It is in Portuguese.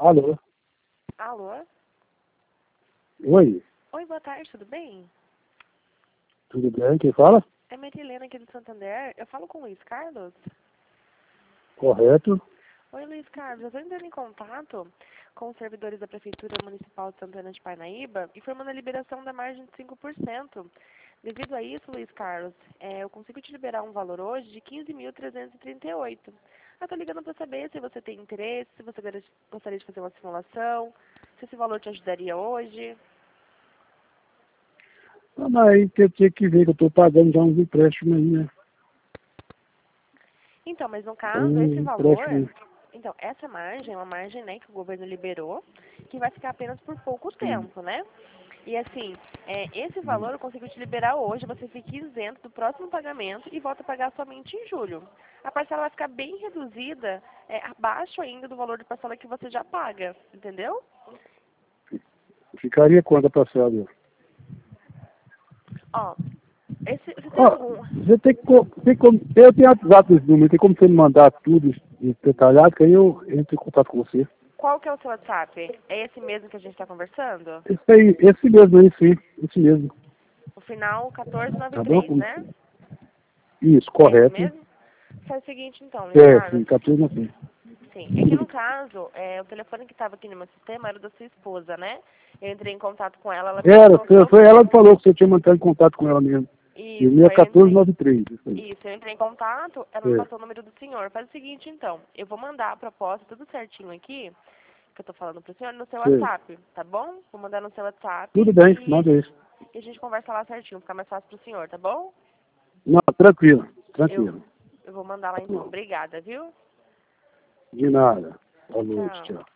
Alô? Alô? Oi, Oi, boa tarde, tudo bem? tudo bem? Quem fala? É Marilena aqui do Santander. Eu falo com o Luiz Carlos? Correto. Oi, Luiz Carlos. Eu estou entrando em contato com os servidores da Prefeitura Municipal de Santana de Parnaíba, informando a liberação da margem de 5%. Devido a isso, Luiz Carlos, eu consigo te liberar um valor hoje de 15.338. Eu estou ligando para saber se você tem interesse, se você gostaria de fazer uma simulação, se esse valor te ajudaria hoje. Ah, mas aí tinha que ver que eu estou pagando já uns empréstimos aí, né? Então, mas no Tem caso, esse um valor... empréstimo. Então, essa margem é uma margem, né, que o governo liberou, que vai ficar apenas por pouco tempo, né? E assim, esse valor eu consigo te liberar hoje, você fica isento do próximo pagamento e volta a pagar somente em julho. A parcela vai ficar bem reduzida, abaixo ainda do valor de parcela que você já paga, entendeu? Ficaria quanto a parcela? Ó, você tem Ó, algum... você tem como, eu tenho WhatsApp desse número, tem como você me mandar tudo detalhado, que aí eu entro em contato com você. Qual que é o seu WhatsApp? É esse mesmo que a gente está conversando? Esse mesmo aí, sim, esse mesmo. O final Tá bom? 1493, né? Isso, É esse correto. mesmo? Faz o seguinte então, Luiz É, Carlos. sim, 14 assim. Sim, é que no caso, o telefone que estava aqui no meu sistema era da sua esposa, né? Eu entrei em contato com ela, ela me Era, passou o seu foi ela número. que falou que você tinha mantido em contato com ela mesmo. E o Isso, meu é aí eu entrei. 1493, isso aí. Isso, eu entrei em contato, ela me É, passou o número do senhor. Faz o seguinte então, eu vou mandar a proposta tudo certinho aqui, que eu tô falando pro senhor, no seu sei. WhatsApp, tá bom? Vou mandar no seu WhatsApp Tudo bem, e manda isso. a gente conversa lá certinho, fica mais fácil pro senhor, tá bom? Não, tranquilo, Eu, tranquilo. eu vou mandar lá então. Obrigada, viu? De nada. Boa noite, Tchau. tchau.